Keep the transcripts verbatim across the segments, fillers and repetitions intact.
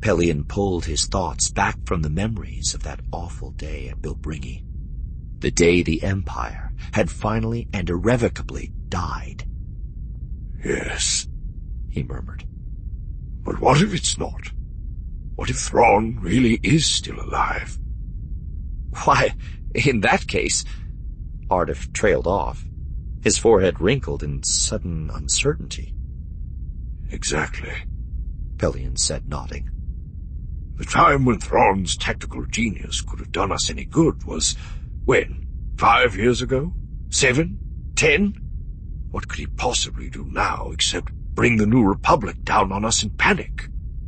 Pelion pulled his thoughts back from the memories of that awful day at Bilbringi. The day the Empire had finally and irrevocably died. Yes, he murmured. But what if it's not? What if Thrawn really is still alive? Why, in that case... Ardif trailed off, his forehead wrinkled in sudden uncertainty. Exactly, Pelion said, nodding. The time when Thrawn's tactical genius could have done us any good was, when? Five years ago? Seven? Ten? What could he possibly do now except bring the New Republic down on us in panic?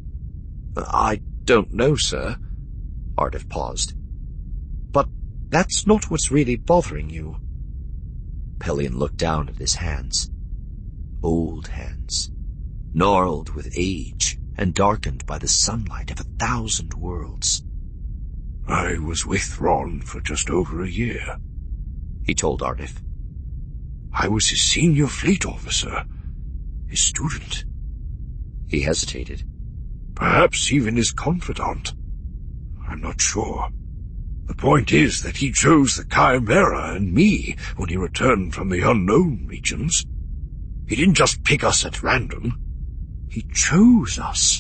I don't know, sir. Ardif paused. But that's not what's really bothering you. Pelion looked down at his hands. Old hands, gnarled with age and darkened by the sunlight of a thousand worlds. I was with Thrawn for just over a year, he told Ardif. I was his senior fleet officer, his student. He hesitated. Perhaps even his confidant. I'm not sure. The point is that he chose the Chimera and me when he returned from the unknown regions. He didn't just pick us at random. He chose us.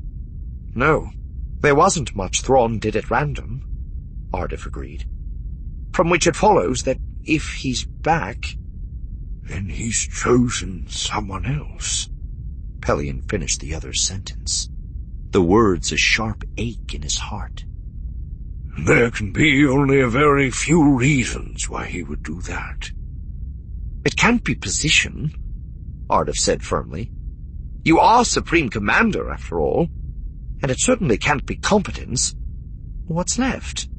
No, there wasn't much Thrawn did at random, Ardif agreed. From which it follows that if he's back... Then he's chosen someone else. Pelion finished the other's sentence, the words a sharp ache in his heart. There can be only a very few reasons why he would do that. It can't be position, Ardif said firmly. You are Supreme Commander, after all, and it certainly can't be competence. What's left?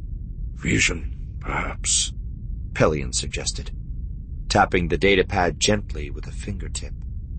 Vision, perhaps, Pelion suggested, tapping the datapad gently with a fingertip.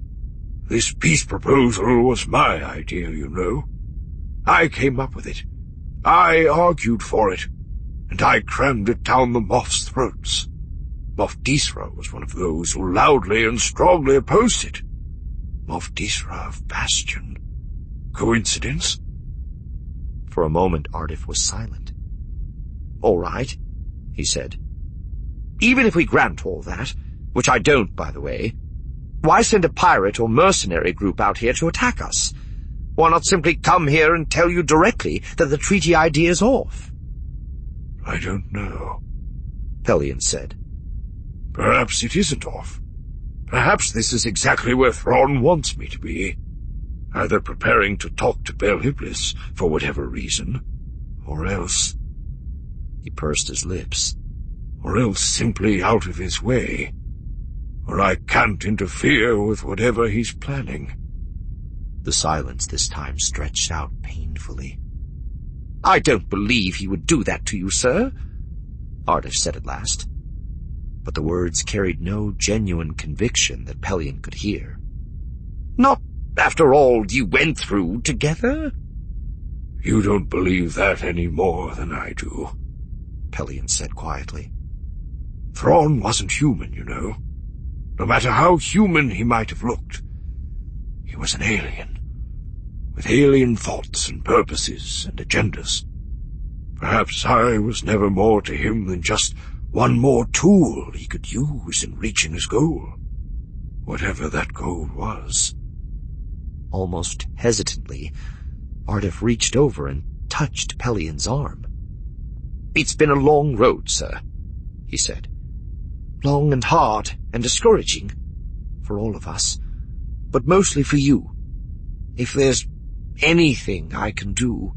This peace proposal was my idea, you know. I came up with it. I argued for it, and I crammed it down the Moff's throats. Moff Disra was one of those who loudly and strongly opposed it. Moff Disra of Bastion. Coincidence? For a moment, Ardif was silent. All right, he said. Even if we grant all that, which I don't, by the way, why send a pirate or mercenary group out here to attack us? Why not simply come here and tell you directly that the treaty idea's off? I don't know, Pelion said. Perhaps it isn't off. Perhaps this is exactly where Thrawn wants me to be. Either preparing to talk to Bel Iblis for whatever reason, or else... He pursed his lips. Or else simply out of his way. Or I can't interfere with whatever he's planning. The silence this time stretched out painfully. I don't believe he would do that to you, sir, Ardif said at last. But the words carried no genuine conviction that Pelion could hear. Not after all you went through together? You don't believe that any more than I do, Pelion said quietly. Thrawn wasn't human, you know. No matter how human he might have looked. He was an alien, with alien thoughts and purposes and agendas. Perhaps I was never more to him than just one more tool he could use in reaching his goal, whatever that goal was. Almost hesitantly, Ardif reached over and touched Pelion's arm. It's been a long road, sir, he said. Long and hard and discouraging, for all of us, but mostly for you. If there's anything I can do...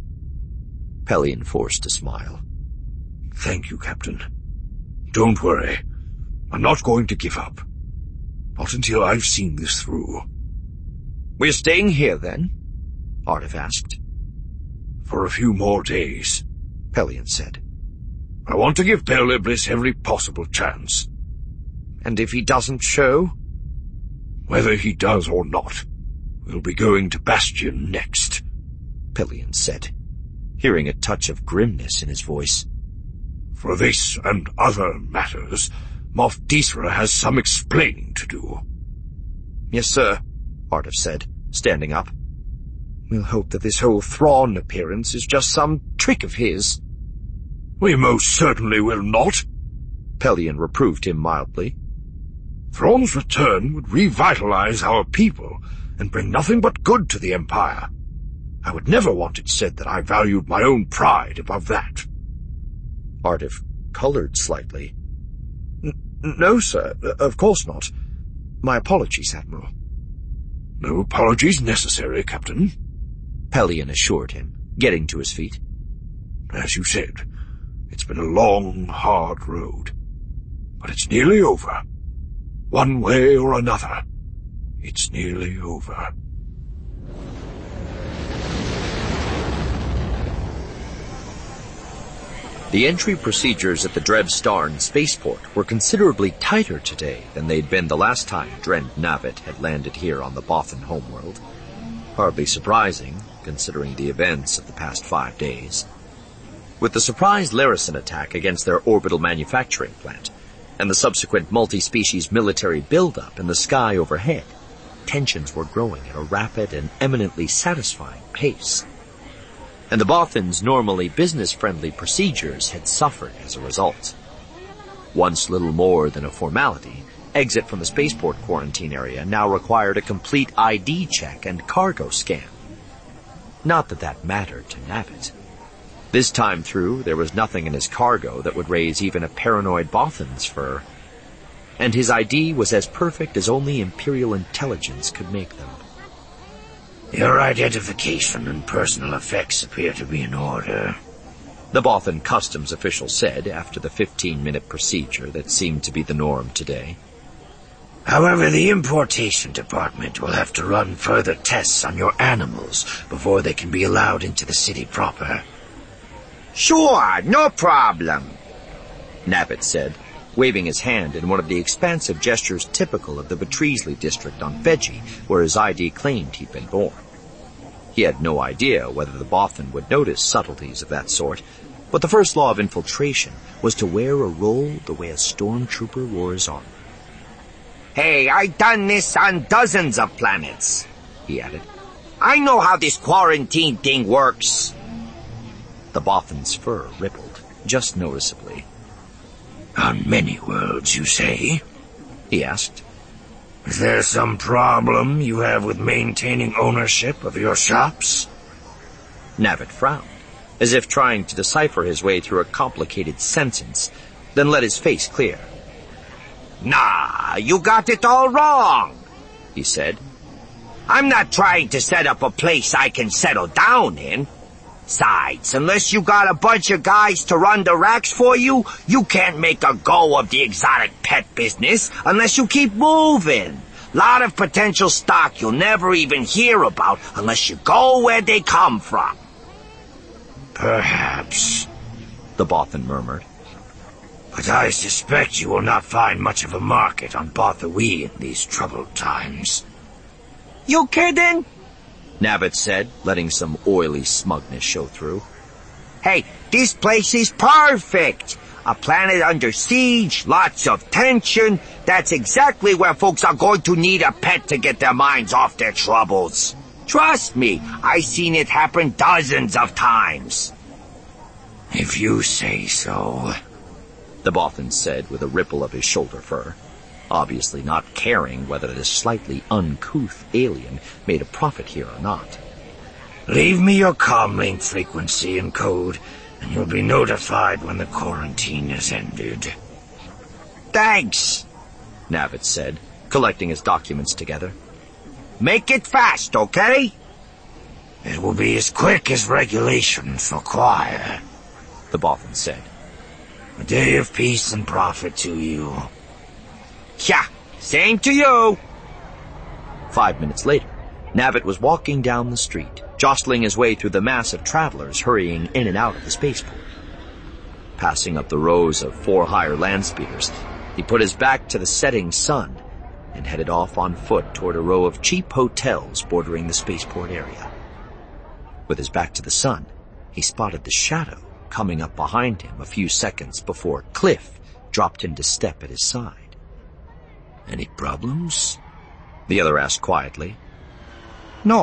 Pelion forced a smile. Thank you, Captain. Don't worry. I'm not going to give up. Not until I've seen this through. We're staying here, then? Ardif asked. For a few more days, Pelion said. I want to give Bel Iblis every possible chance. And if he doesn't show? Whether he does or not, we'll be going to Bastion next, Pelion said, hearing a touch of grimness in his voice. For this and other matters, Moff Disra has some explaining to do. Yes, sir, Ardif said, standing up. We'll hope that this whole Thrawn appearance is just some trick of his. We most certainly will not, Pelion reproved him mildly. Thrawn's return would revitalize our people and bring nothing but good to the Empire. I would never want it said that I valued my own pride above that. Ardif colored slightly. N- no, sir, of course not. My apologies, Admiral. No apologies necessary, Captain, Pelion assured him, getting to his feet. As you said, it's been a long, hard road. But it's nearly over. One way or another, it's nearly over. The entry procedures at the Drev Starn spaceport were considerably tighter today than they'd been the last time Dren Navit had landed here on the Bothan homeworld. Hardly surprising, considering the events of the past five days. With the surprise Larison attack against their orbital manufacturing plant, and the subsequent multi-species military buildup in the sky overhead, tensions were growing at a rapid and eminently satisfying pace. And the Bothans' normally business-friendly procedures had suffered as a result. Once little more than a formality, exit from the spaceport quarantine area now required a complete I D check and cargo scan. Not that that mattered to Navit. This time through, there was nothing in his cargo that would raise even a paranoid Bothan's fur. And his I D was as perfect as only Imperial intelligence could make them. Your identification and personal effects appear to be in order, the Bothan customs official said after the fifteen-minute procedure that seemed to be the norm today. However, the importation department will have to run further tests on your animals before they can be allowed into the city proper. Sure, no problem, Navit said, waving his hand in one of the expansive gestures typical of the Betrisley district on Veggie, where his I D claimed he'd been born. He had no idea whether the Bothan would notice subtleties of that sort, but the first law of infiltration was to wear a role the way a stormtrooper wore his armor. Hey, I done this on dozens of planets, he added. I know how this quarantine thing works. The Bothan's fur rippled, just noticeably. On many worlds, you say? He asked. Is there some problem you have with maintaining ownership of your shops? Navit frowned, as if trying to decipher his way through a complicated sentence, then let his face clear. Nah, you got it all wrong, he said. I'm not trying to set up a place I can settle down in. Besides, unless you got a bunch of guys to run the racks for you, you can't make a go of the exotic pet business unless you keep moving. Lot of potential stock you'll never even hear about unless you go where they come from. Perhaps, the Bothan murmured. But I suspect you will not find much of a market on Bothawi in these troubled times. You kidding? Navit said, letting some oily smugness show through. Hey, this place is perfect. A planet under siege, lots of tension. That's exactly where folks are going to need a pet to get their minds off their troubles. Trust me, I've seen it happen dozens of times. If you say so, the Bothan said with a ripple of his shoulder fur, obviously not caring whether this slightly uncouth alien made a profit here or not. Leave me your comlink frequency and code, and you'll be notified when the quarantine is ended. Thanks, Navit said, collecting his documents together. Make it fast, okay? It will be as quick as regulations require, the Bothan said. A day of peace and profit to you. Yeah, same to you. Five minutes later, Navit was walking down the street, jostling his way through the mass of travelers hurrying in and out of the spaceport. Passing up the rows of four higher land speeders, he put his back to the setting sun and headed off on foot toward a row of cheap hotels bordering the spaceport area. With his back to the sun, he spotted the shadow coming up behind him a few seconds before Cliff dropped into step at his side. Any problems? The other asked quietly. No,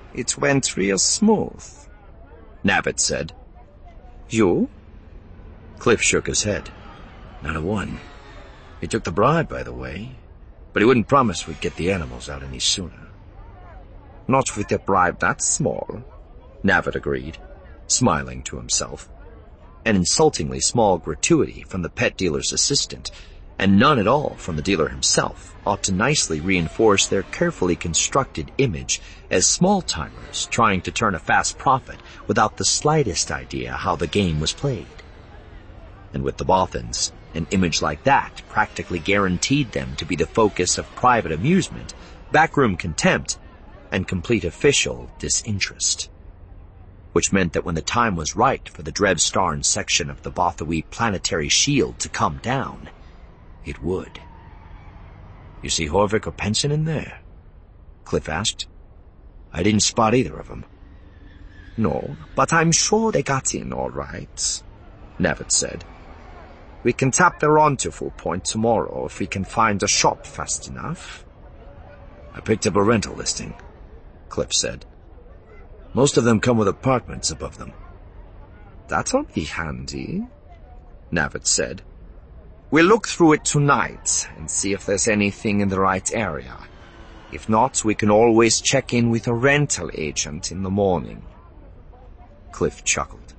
It went real smooth, Navet said. You? Cliff shook his head. Not a one. He took the bribe, by the way, but he wouldn't promise we'd get the animals out any sooner. Not with a bribe that small, Navet agreed, smiling to himself. An insultingly small gratuity from the pet dealer's assistant, and none at all from the dealer himself, ought to nicely reinforce their carefully constructed image as small-timers trying to turn a fast profit without the slightest idea how the game was played. And with the Bothans, an image like that practically guaranteed them to be the focus of private amusement, backroom contempt, and complete official disinterest. Which meant that when the time was right for the Drevstarn section of the Bothawi planetary shield to come down, it would. You see Horvik or Penson in there? Cliff asked. I didn't spot either of them. No, but I'm sure they got in all right, Navet said. We can tap their rendezvous point tomorrow if we can find a shop fast enough. I picked up a rental listing, Cliff said. Most of them come with apartments above them. That'll be handy, Navet said. We'll look through it tonight and see if there's anything in the right area. If not, we can always check in with a rental agent in the morning. Cliff chuckled.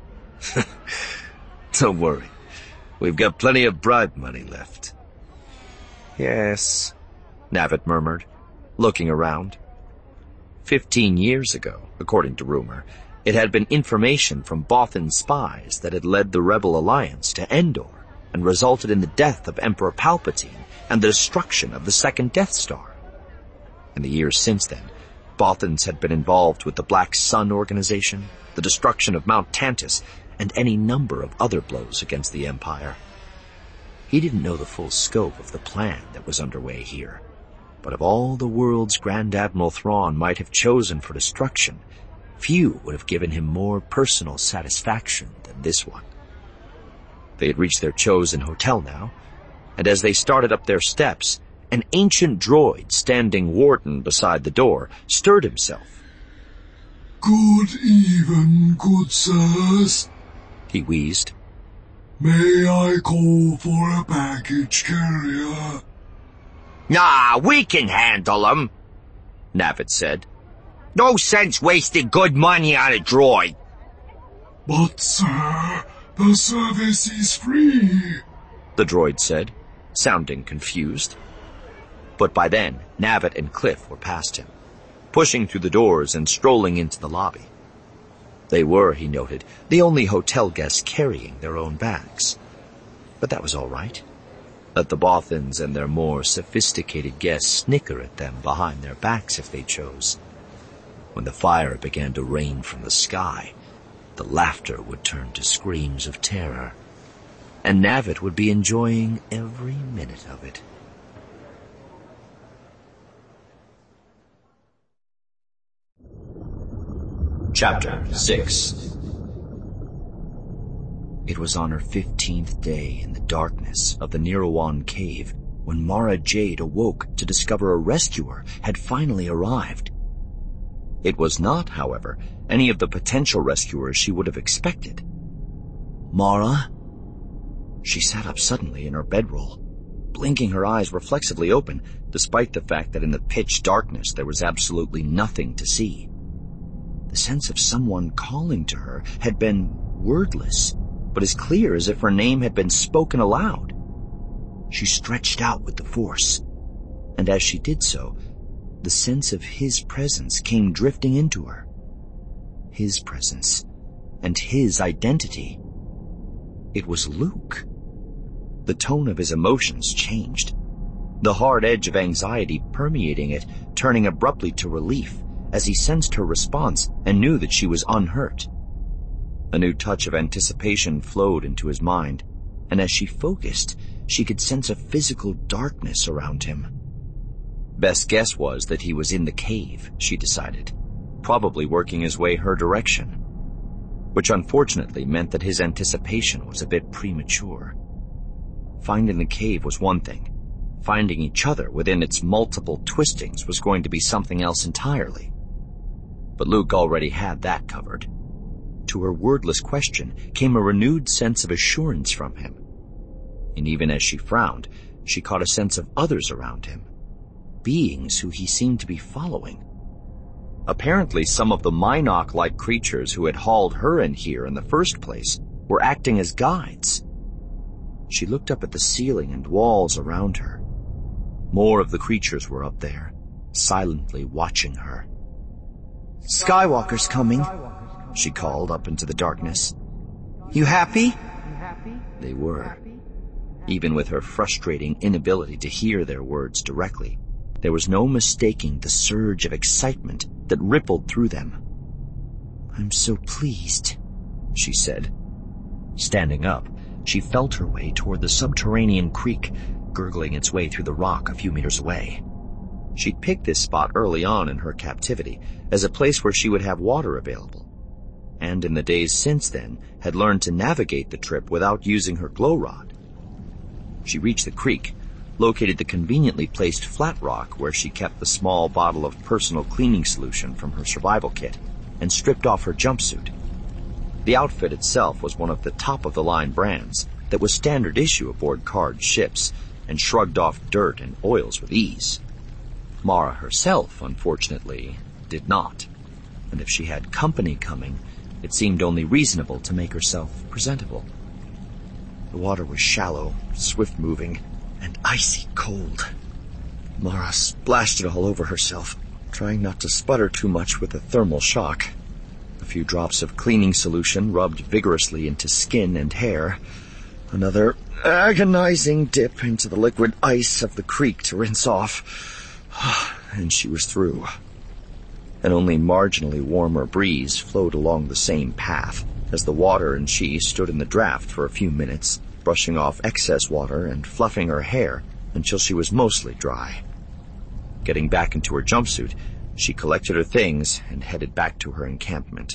Don't worry. We've got plenty of bribe money left. Yes, Navet murmured, looking around. Fifteen years ago, according to rumor, it had been information from Bothan spies that had led the Rebel Alliance to Endor and resulted in the death of Emperor Palpatine and the destruction of the second Death Star. In the years since then, Bothans had been involved with the Black Sun organization, the destruction of Mount Tantus, and any number of other blows against the Empire. He didn't know the full scope of the plan that was underway here, but of all the worlds Grand Admiral Thrawn might have chosen for destruction, few would have given him more personal satisfaction than this one. They had reached their chosen hotel now, and as they started up their steps, an ancient droid standing warden beside the door stirred himself. Good even, good sirs, he wheezed. May I call for a baggage carrier? Nah, we can handle them, Navet said. No sense wasting good money on a droid. But, sir, the service is free, the droid said, sounding confused. But by then, Navet and Cliff were past him, pushing through the doors and strolling into the lobby. They were, he noted, the only hotel guests carrying their own bags. But that was all right. Let the Bothans and their more sophisticated guests snicker at them behind their backs if they chose. When the fire began to rain from the sky, the laughter would turn to screams of terror, and Navet would be enjoying every minute of it. Chapter six. It was on her fifteenth day in the darkness of the Nirawan cave when Mara Jade awoke to discover a rescuer had finally arrived. It was not, however, any of the potential rescuers she would have expected. Mara? She sat up suddenly in her bedroll, blinking her eyes reflexively open, despite the fact that in the pitch darkness there was absolutely nothing to see. The sense of someone calling to her had been wordless, but as clear as if her name had been spoken aloud. She stretched out with the force, and as she did so, the sense of his presence came drifting into her. His presence, and his identity. It was Luke. The tone of his emotions changed, the hard edge of anxiety permeating it, turning abruptly to relief as he sensed her response and knew that she was unhurt. A new touch of anticipation flowed into his mind, and as she focused, she could sense a physical darkness around him. Best guess was that he was in the cave, she decided, probably working his way her direction, which unfortunately meant that his anticipation was a bit premature. Finding the cave was one thing. Finding each other within its multiple twistings was going to be something else entirely. but Luke already had that covered. To her wordless question came a renewed sense of assurance from him. And even as she frowned, she caught a sense of others around him, beings who he seemed to be following. Apparently some of the Minoc-like creatures who had hauled her in here in the first place were acting as guides. She looked up at the ceiling and walls around her. More of the creatures were up there, silently watching her. "Skywalker's coming," she called up into the darkness. "You happy?" They were. Even with her frustrating inability to hear their words directly, there was no mistaking the surge of excitement that rippled through them. "I'm so pleased," she said. Standing up, she felt her way toward the subterranean creek, gurgling its way through the rock a few meters away. She'd picked this spot early on in her captivity as a place where she would have water available, and in the days since then had learned to navigate the trip without using her glow rod. She reached the creek, located the conveniently placed flat rock where she kept the small bottle of personal cleaning solution from her survival kit, and stripped off her jumpsuit. The outfit itself was one of the top-of-the-line brands that was standard issue aboard Card ships, and shrugged off dirt and oils with ease. Mara herself, unfortunately, did not, and if she had company coming, it seemed only reasonable to make herself presentable. The water was shallow, swift-moving, and icy cold. Mara splashed it all over herself, trying not to sputter too much with the thermal shock. A few drops of cleaning solution rubbed vigorously into skin and hair. Another agonizing dip into the liquid ice of the creek to rinse off. And she was through. An only marginally warmer breeze flowed along the same path as the water and she stood in the draft for a few minutes, brushing off excess water and fluffing her hair until she was mostly dry. Getting back into her jumpsuit, she collected her things and headed back to her encampment.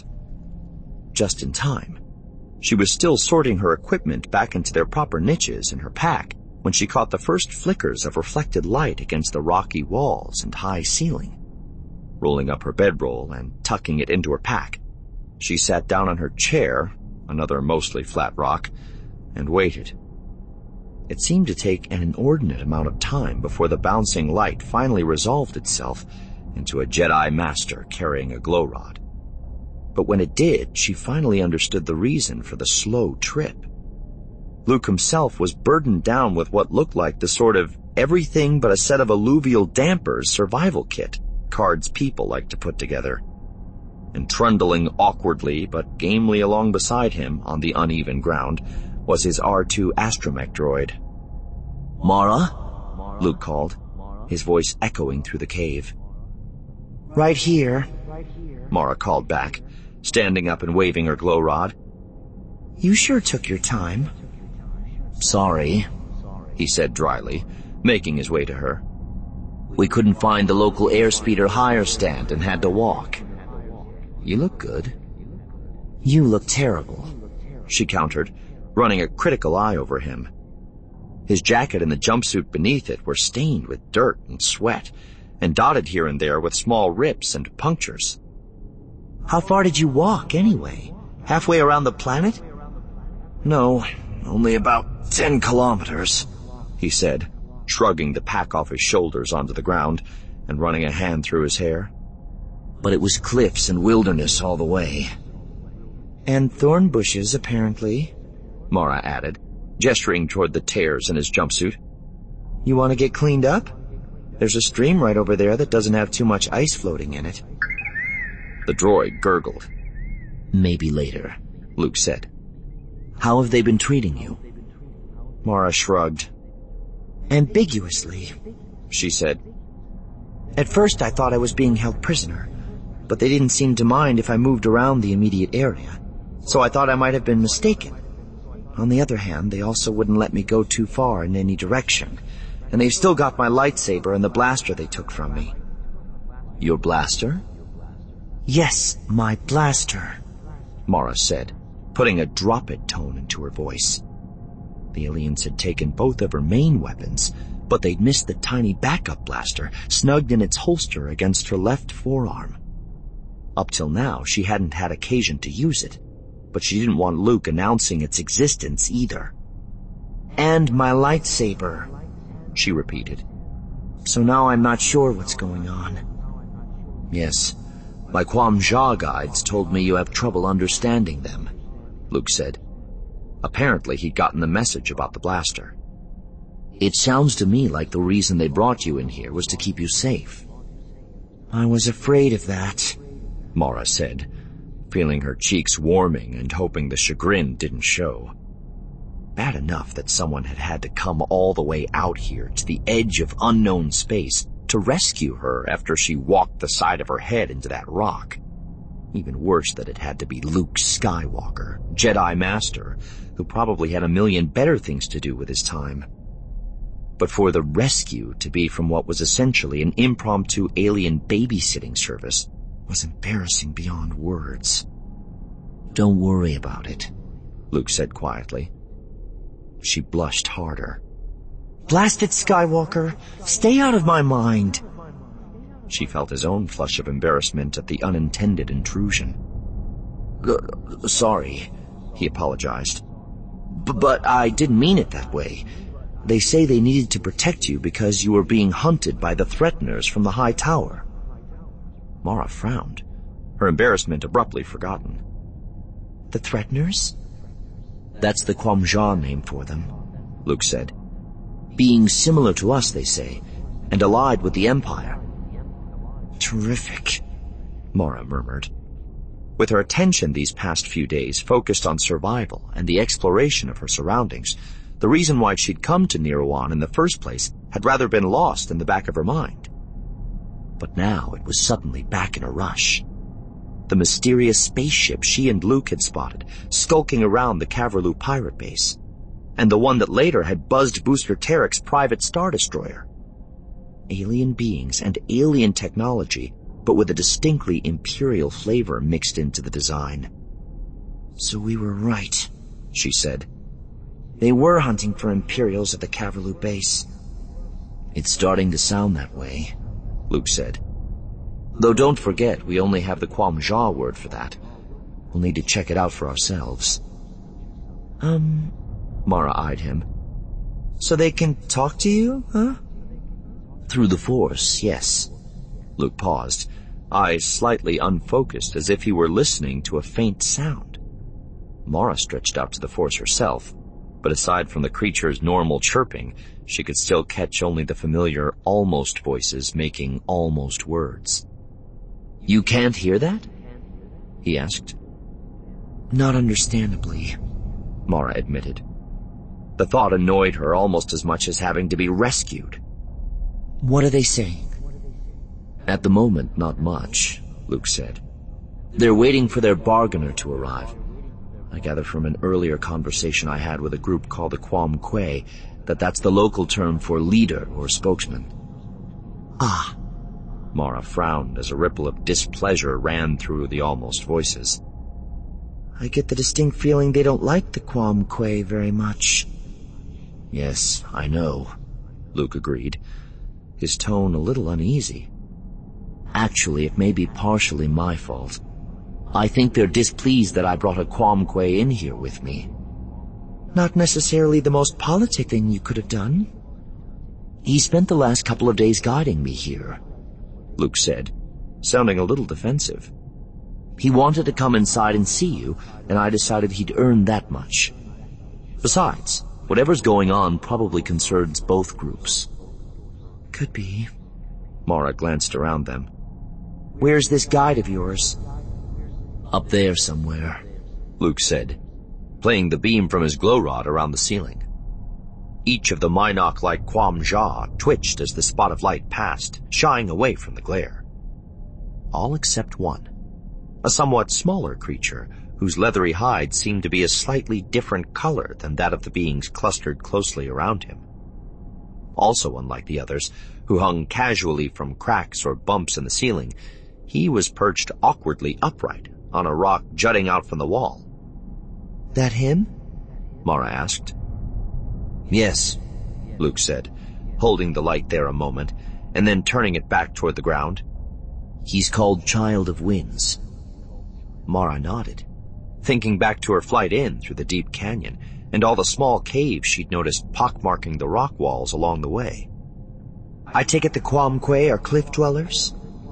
Just in time. She was still sorting her equipment back into their proper niches in her pack when she caught the first flickers of reflected light against the rocky walls and high ceiling. Rolling up her bedroll and tucking it into her pack, she sat down on her chair, another mostly flat rock, and waited. It seemed to take an inordinate amount of time before the bouncing light finally resolved itself into a Jedi Master carrying a glow rod. But when it did, she finally understood the reason for the slow trip. Luke himself was burdened down with what looked like the sort of everything but a set of alluvial dampers survival kit Card's people like to put together. And trundling awkwardly but gamely along beside him on the uneven ground was his R two astromech droid. "Mara?" Luke called, his voice echoing through the cave. "Right here," Mara called back, standing up and waving her glow rod. "You sure took your time." "Sorry," he said dryly, making his way to her. "We couldn't find the local airspeeder hire stand and had to walk." "You look good." "You look terrible," she countered, running a critical eye over him. His jacket and the jumpsuit beneath it were stained with dirt and sweat, and dotted here and there with small rips and punctures. "How far did you walk, anyway? Halfway around the planet?" "No, only about ten kilometers, he said, shrugging the pack off his shoulders onto the ground and running a hand through his hair. "But it was cliffs and wilderness all the way." "And thorn bushes, apparently," Mara added, gesturing toward the tears in his jumpsuit. "You want to get cleaned up? There's a stream right over there that doesn't have too much ice floating in it." The droid gurgled. "Maybe later," Luke said. "How have they been treating you?" Mara shrugged. "Ambiguously," she said. "At first I thought I was being held prisoner, but they didn't seem to mind if I moved around the immediate area, so I thought I might have been mistaken. On the other hand, they also wouldn't let me go too far in any direction, and they've still got my lightsaber and the blaster they took from me." "Your blaster?" "Yes, my blaster," Mara said, putting a drop-it tone into her voice. The aliens had taken both of her main weapons, but they'd missed the tiny backup blaster snugged in its holster against her left forearm. Up till now, she hadn't had occasion to use it, but she didn't want Luke announcing its existence either. "And my lightsaber," she repeated. "So now I'm not sure what's going on." "Yes, my Quam-Jar guides told me you have trouble understanding them," Luke said. Apparently he'd gotten the message about the blaster. "It sounds to me like the reason they brought you in here was to keep you safe." "I was afraid of that," Mara said, feeling her cheeks warming and hoping the chagrin didn't show. Bad enough that someone had had to come all the way out here to the edge of unknown space to rescue her after she walked the side of her head into that rock. Even worse that it had to be Luke Skywalker, Jedi Master, who probably had a million better things to do with his time. But for the rescue to be from what was essentially an impromptu alien babysitting service was embarrassing beyond words. "Don't worry about it," Luke said quietly. She blushed harder. "Blast it, Skywalker! Stay out of my mind!" She felt his own flush of embarrassment at the unintended intrusion. Uh, sorry, he apologized. B- but I didn't mean it that way. They say they needed to protect you because you were being hunted by the Threateners from the high tower. Mara frowned, her embarrassment abruptly forgotten. The Threateners? That's the Quam-Jar name for them, Luke said. Being similar to us, they say, and allied with the Empire. Terrific, Mara murmured. With her attention these past few days focused on survival and the exploration of her surroundings, the reason why she'd come to Nirawan in the first place had rather been lost in the back of her mind. But now it was suddenly back in a rush. The mysterious spaceship she and Luke had spotted, skulking around the Caverlu pirate base, and the one that later had buzzed Booster Tarek's private star destroyer. Alien beings and alien technology, but with a distinctly Imperial flavor mixed into the design. So we were right, she said. They were hunting for Imperials at the Caverlu base. It's starting to sound that way, Luke said. Though don't forget, we only have the Quam-Jar word for that. We'll need to check it out for ourselves. Um, Mara eyed him. So they can talk to you, huh? Through the Force, yes. Luke paused, eyes slightly unfocused as if he were listening to a faint sound. Mara stretched out to the Force herself, but aside from the creature's normal chirping, she could still catch only the familiar almost voices making almost words. You can't hear that? He asked. Not understandably, Mara admitted. The thought annoyed her almost as much as having to be rescued. What are they saying? At the moment, not much, Luke said. They're waiting for their bargainer to arrive. I gather from an earlier conversation I had with a group called the Quam-Quay that that's the local term for leader or spokesman. Ah. Mara frowned as a ripple of displeasure ran through the almost voices. I get the distinct feeling they don't like the Quam-Quay very much. Yes, I know, Luke agreed, his tone a little uneasy. Actually, it may be partially my fault. I think they're displeased that I brought a Quam-Quay in here with me. Not necessarily the most politic thing you could have done. He spent the last couple of days guiding me here, Luke said, sounding a little defensive. He wanted to come inside and see you, and I decided he'd earned that much. Besides, whatever's going on probably concerns both groups. Could be. Mara glanced around them. Where's this guide of yours? Up there somewhere, Luke said, playing the beam from his glow rod around the ceiling. Each of the Mynock-like Quam-Jar twitched as the spot of light passed, shying away from the glare. All except one, a somewhat smaller creature whose leathery hide seemed to be a slightly different color than that of the beings clustered closely around him. Also unlike the others, who hung casually from cracks or bumps in the ceiling, he was perched awkwardly upright on a rock jutting out from the wall. That him? Mara asked. Yes, Luke said, holding the light there a moment, and then turning it back toward the ground. He's called Child of Winds. Mara nodded, thinking back to her flight in through the deep canyon and all the small caves she'd noticed pockmarking the rock walls along the way. I take it the Quamquay are cliff dwellers?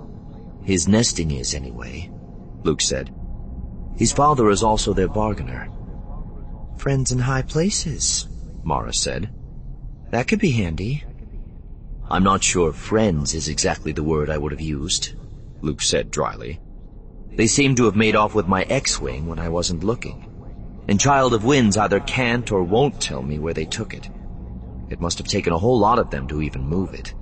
His nesting is, anyway, Luke said. His father is also their bargainer. Friends in high places, Mara said. That could be handy. I'm not sure friends is exactly the word I would have used, Luke said dryly. They seem to have made off with my X-Wing when I wasn't looking, and Child of Winds either can't or won't tell me where they took it. It must have taken a whole lot of them to even move it.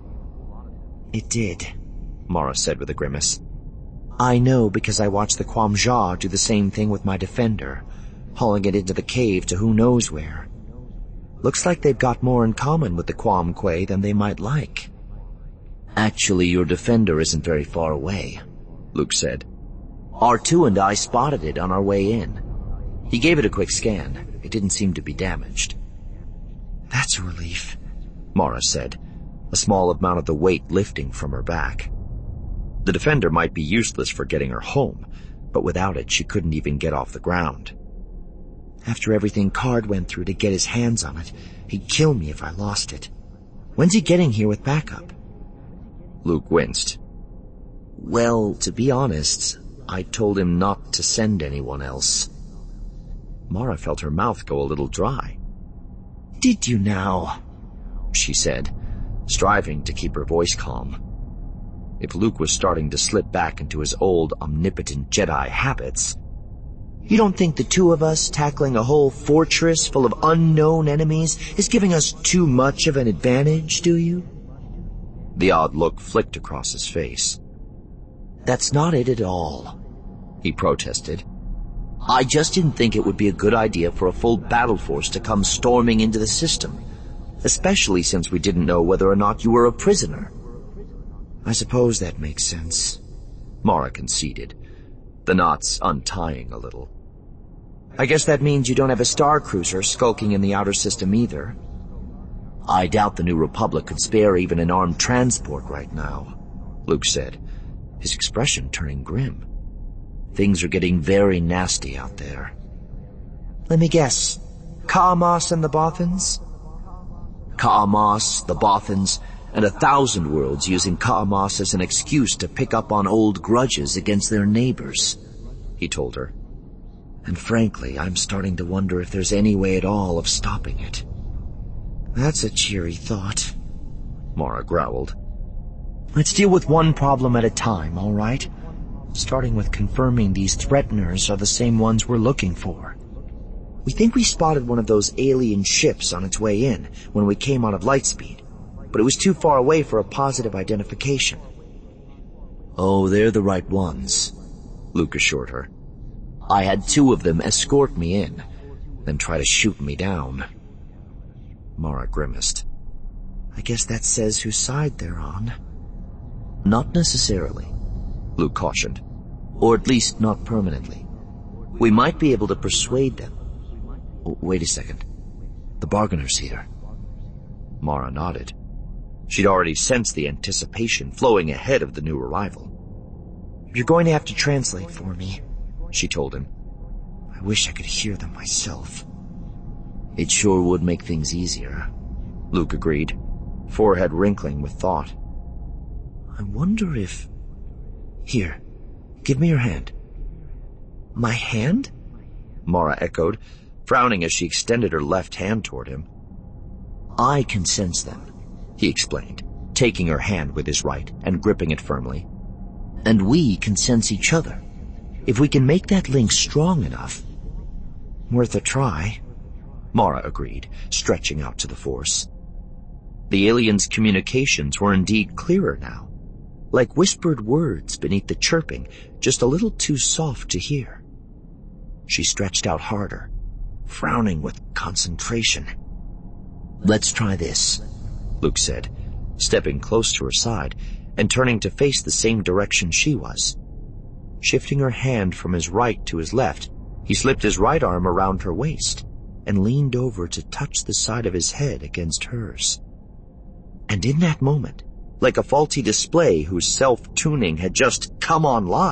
It did, Mara said with a grimace. I know because I watched the Quamja do the same thing with my Defender, hauling it into the cave to who knows where. Looks like they've got more in common with the Quamquay than they might like. Actually, your Defender isn't very far away, Luke said. R two and I spotted it on our way in. He gave it a quick scan. It didn't seem to be damaged. That's a relief, Mara said, a small amount of the weight lifting from her back. The Defender might be useless for getting her home, but without it she couldn't even get off the ground. After everything Card went through to get his hands on it, he'd kill me if I lost it. When's he getting here with backup? Luke winced. Well, to be honest, I told him not to send anyone else. Mara felt her mouth go a little dry. Did you now? She said, striving to keep her voice calm. If Luke was starting to slip back into his old omnipotent Jedi habits... You don't think the two of us tackling a whole fortress full of unknown enemies is giving us too much of an advantage, do you? The odd look flicked across his face. That's not it at all, he protested. I just didn't think it would be a good idea for a full battle force to come storming into the system, especially since we didn't know whether or not you were a prisoner. I suppose that makes sense, Mara conceded, the knots untying a little. I guess that means you don't have a star cruiser skulking in the outer system either. I doubt the New Republic could spare even an armed transport right now, Luke said, his expression turning grim. Things are getting very nasty out there. Let me guess. Ka'amos and the Bothans? Ka'amos, the Bothans, and a thousand worlds using Ka'amos as an excuse to pick up on old grudges against their neighbors, he told her. And frankly, I'm starting to wonder if there's any way at all of stopping it. That's a cheery thought, Mara growled. Let's deal with one problem at a time, all right? Starting with confirming these threateners are the same ones we're looking for. We think we spotted one of those alien ships on its way in when we came out of Lightspeed, but it was too far away for a positive identification. Oh, they're the right ones, Luke assured her. I had two of them escort me in, then try to shoot me down. Mara grimaced. I guess that says whose side they're on. Not necessarily, Luke cautioned. Or at least not permanently. We might be able to persuade them. Oh, wait a second. The bargainer's here. Mara nodded. She'd already sensed the anticipation flowing ahead of the new arrival. You're going to have to translate for me, she told him. I wish I could hear them myself. It sure would make things easier, Luke agreed, forehead wrinkling with thought. I wonder if... Here, give me your hand. My hand? Mara echoed, frowning as she extended her left hand toward him. I can sense them, he explained, taking her hand with his right and gripping it firmly. And we can sense each other. If we can make that link strong enough... Worth a try, Mara agreed, stretching out to the Force. The aliens' communications were indeed clearer now, like whispered words beneath the chirping, just a little too soft to hear. She stretched out harder, frowning with concentration. Let's try this, Luke said, stepping close to her side and turning to face the same direction she was. Shifting her hand from his right to his left, he slipped his right arm around her waist and leaned over to touch the side of his head against hers. And in that moment, like a faulty display whose self-tuning had just come online,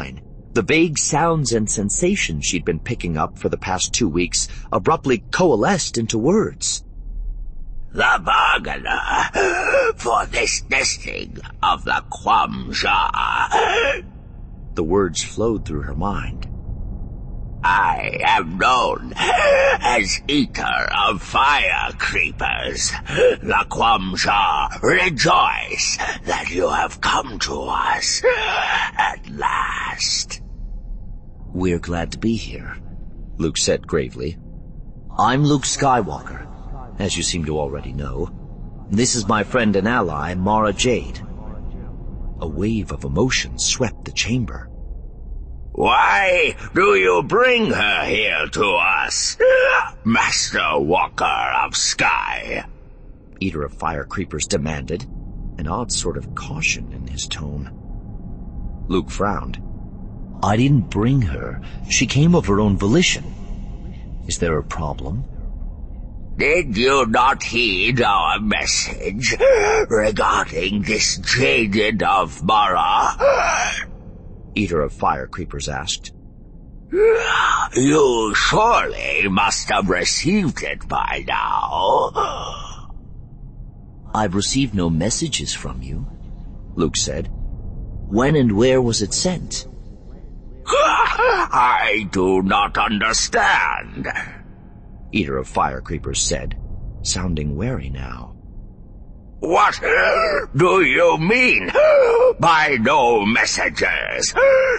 The vague sounds and sensations she'd been picking up for the past two weeks abruptly coalesced into words. The bargainer for this nesting of the Quam-Jar. The words flowed through her mind. I am known as Eater of Fire Creepers. The Quam-Jar rejoice that you have come to us at last. We're glad to be here, Luke said gravely. I'm Luke Skywalker, as you seem to already know. This is my friend and ally, Mara Jade. A wave of emotion swept the chamber. Why do you bring her here to us, Master Walker of Sky? Eater of Fire Creepers demanded, an odd sort of caution in his tone. Luke frowned. I didn't bring her. She came of her own volition. Is there a problem? Did you not heed our message regarding this Jaded of Mara? Eater of Fire Creepers asked. You surely must have received it by now. I've received no messages from you, Luke said. When and where was it sent? I do not understand, Eater of Fire Creepers said, sounding wary now. What do you mean by no messages?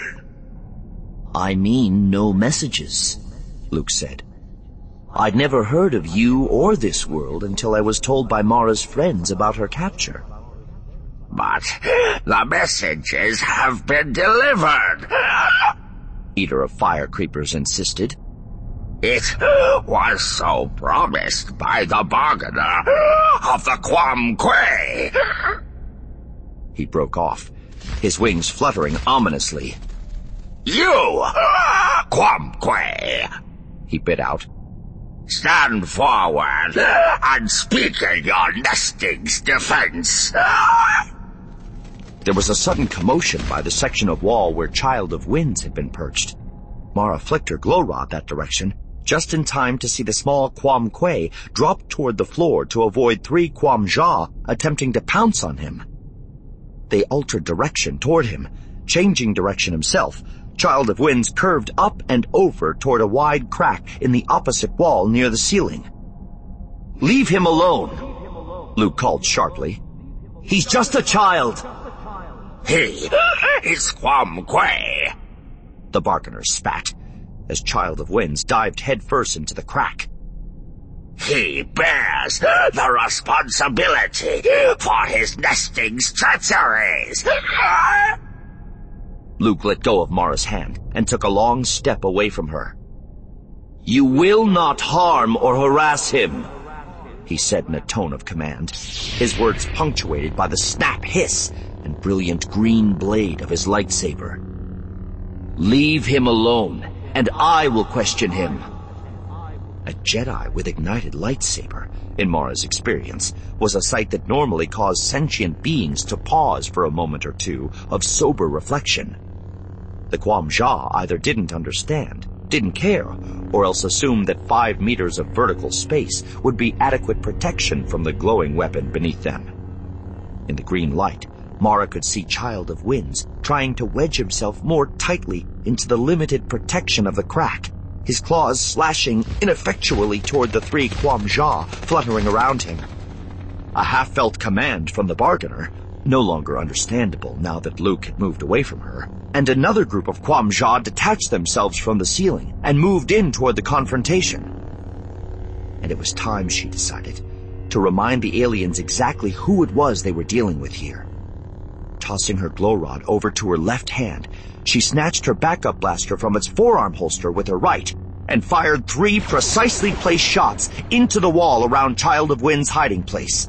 I mean no messages, Luke said. I'd never heard of you or this world until I was told by Mara's friends about her capture. But the messages have been delivered, Eater of Fire Creepers insisted. It was so promised by the bargainer of the Quam-Quay. He broke off, his wings fluttering ominously. You, Quam-Quay, he bit out. Stand forward and speak in your nesting's defense. There was a sudden commotion by the section of wall where Child of Winds had been perched. Mara flicked her glow rod that direction, just in time to see the small Quam-Quay drop toward the floor to avoid three Quam-Jar attempting to pounce on him. They altered direction toward him, changing direction himself. Child of Winds curved up and over toward a wide crack in the opposite wall near the ceiling. Leave him alone, Luke called sharply. He's just a child. He is Quam-Quay, the bargainer spat, as Child of Winds dived headfirst into the crack. He bears the responsibility for his nesting's treacheries. Luke let go of Mara's hand and took a long step away from her. You will not harm or harass him, he said in a tone of command, his words punctuated by the snap hiss and brilliant green blade of his lightsaber. Leave him alone, and I will question him. A Jedi with ignited lightsaber, in Mara's experience, was a sight that normally caused sentient beings to pause for a moment or two of sober reflection. The Quam-Jar either didn't understand, didn't care, or else assumed that five meters of vertical space would be adequate protection from the glowing weapon beneath them. In the green light, Mara could see Child of Winds trying to wedge himself more tightly into the limited protection of the crack, his claws slashing ineffectually toward the three Quam-Jar fluttering around him. A half-felt command from the bargainer, no longer understandable now that Luke had moved away from her, and another group of Quam-Jar detached themselves from the ceiling and moved in toward the confrontation. And it was time, she decided, to remind the aliens exactly who it was they were dealing with here. Tossing her glow rod over to her left hand, she snatched her backup blaster from its forearm holster with her right and fired three precisely placed shots into the wall around Child of Wind's hiding place.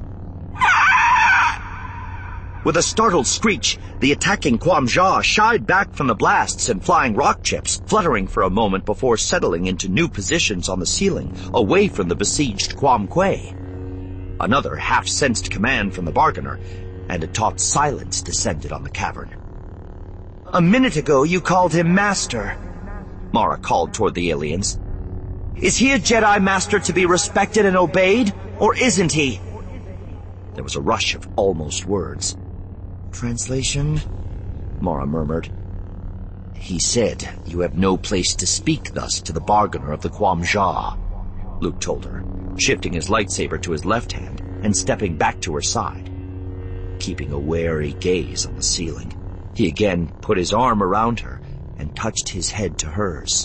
With a startled screech, the attacking Quam-Jar shied back from the blasts and flying rock chips, fluttering for a moment before settling into new positions on the ceiling, away from the besieged Quam-Quay. Another half-sensed command from the bargainer, and a taut silence descended on the cavern. A minute ago you called him Master. Mara called toward the aliens. Is he a Jedi Master to be respected and obeyed, or isn't he? There was a rush of almost words. Translation? Mara murmured. He said, you have no place to speak thus to the bargainer of the Quam-Jar, Luke told her, shifting his lightsaber to his left hand and stepping back to her side. Keeping a wary gaze on the ceiling, he again put his arm around her and touched his head to hers.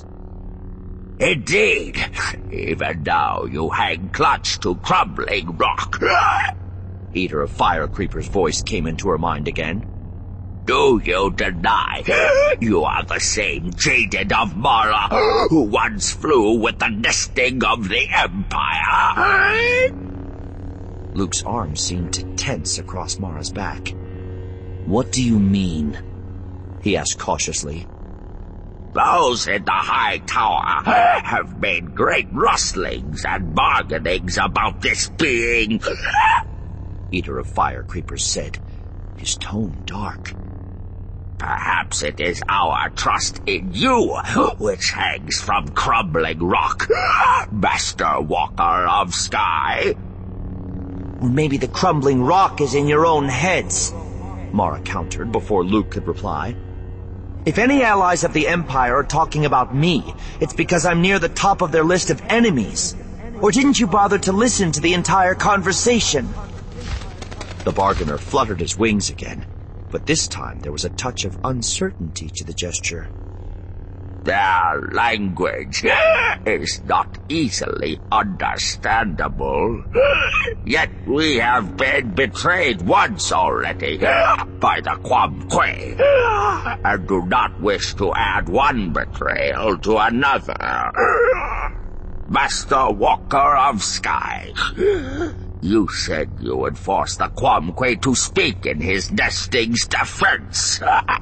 Indeed, even now you hang clutched to crumbling rock. Eater of Fire Creeper's voice came into her mind again. Do you deny you are the same Jaded of Mara who once flew with the nesting of the Empire? Luke's arm seemed to tense across Mara's back. What do you mean? He asked cautiously. Those in the high tower have made great rustlings and bargainings about this being, Eater of Fire Creepers said, his tone dark. Perhaps it is our trust in you which hangs from crumbling rock, Master Walker of Sky. Or maybe the crumbling rock is in your own heads, Mara countered before Luke could reply. If any allies of the Empire are talking about me, it's because I'm near the top of their list of enemies. Or didn't you bother to listen to the entire conversation? The bargainer fluttered his wings again, but this time there was a touch of uncertainty to the gesture. Their language is not easily understandable. Yet we have been betrayed once already by the Quam-Quay, and do not wish to add one betrayal to another. Master Walker of Sky, you said you would force the Quam-Quay to speak in his nesting's defense.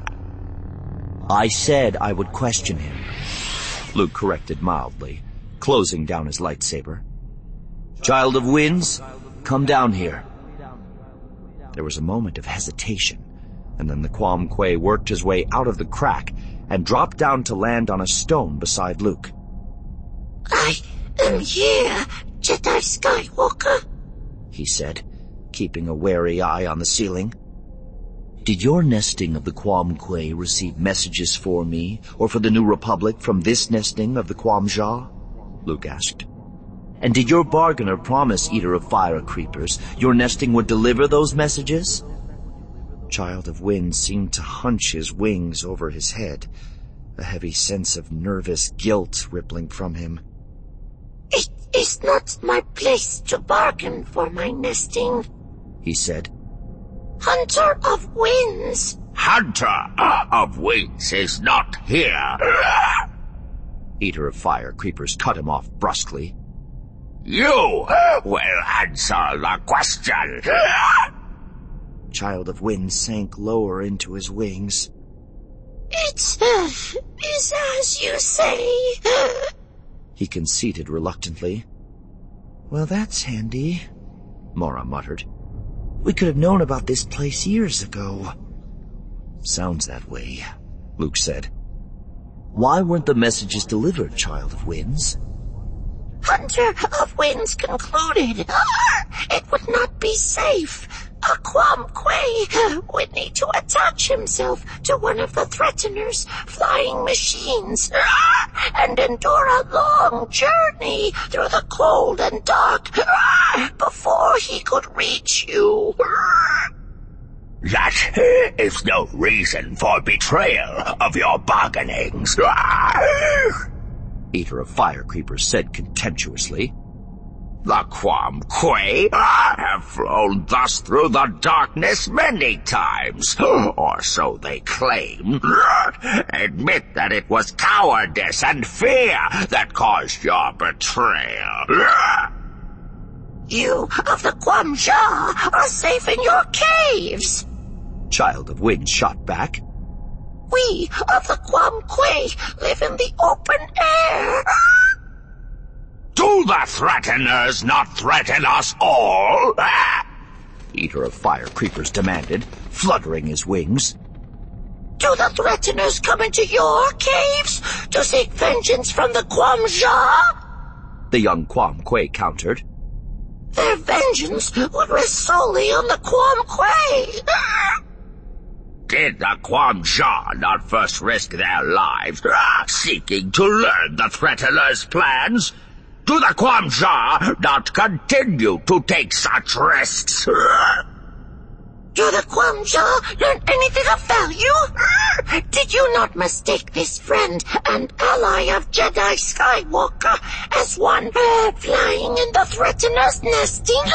I said I would question him, Luke corrected mildly, closing down his lightsaber. Child of Winds, come down here. There was a moment of hesitation, and then the Quam-Quay worked his way out of the crack and dropped down to land on a stone beside Luke. I am here, Jedi Skywalker, he said, keeping a wary eye on the ceiling. Did your nesting of the Quam-Quay receive messages for me, or for the New Republic from this nesting of the Quam-Jar? Luke asked. And did your bargainer promise Eater of Fire Creepers your nesting would deliver those messages? Child of Wind seemed to hunch his wings over his head, a heavy sense of nervous guilt rippling from him. It is not my place to bargain for my nesting, he said. Hunter of Winds. Hunter of Winds is not here. Eater of Fire Creepers cut him off brusquely. You will answer the question. Child of Wind sank lower into his wings. It uh, is as you say, he conceded reluctantly. Well, that's handy, Mara muttered. We could have known about this place years ago. Sounds that way, Luke said. Why weren't the messages delivered, Child of Winds? Hunter of Winds concluded it would not be safe. A Quam-Quay would need to attach himself to one of the Threatener's flying machines and endure a long journey through the cold and dark before he could reach you. That is no reason for betrayal of your bargainings. Eater of Fire Creepers said contemptuously. The Quam-Quay have flown thus through the darkness many times, or so they claim. Admit that it was cowardice and fear that caused your betrayal. You of the Quam-Jar are safe in your caves, Child of Wind shot back. We of the Quam-Quay live in the open air. Do the Threateners not threaten us all? Eater of Fire Creepers demanded, fluttering his wings. Do the threateners come into your caves to seek vengeance from the Quam-Jah? The young Quam Quay countered. Their vengeance would rest solely on the Quam Quay. Did the Quam-Jah not first risk their lives seeking to learn the threateners' plans? Do the Quam-Jah not continue to take such risks? Do the Quam-Jah learn anything of value? Did you not mistake this friend and ally of Jedi Skywalker as one flying in the threatener's nesting?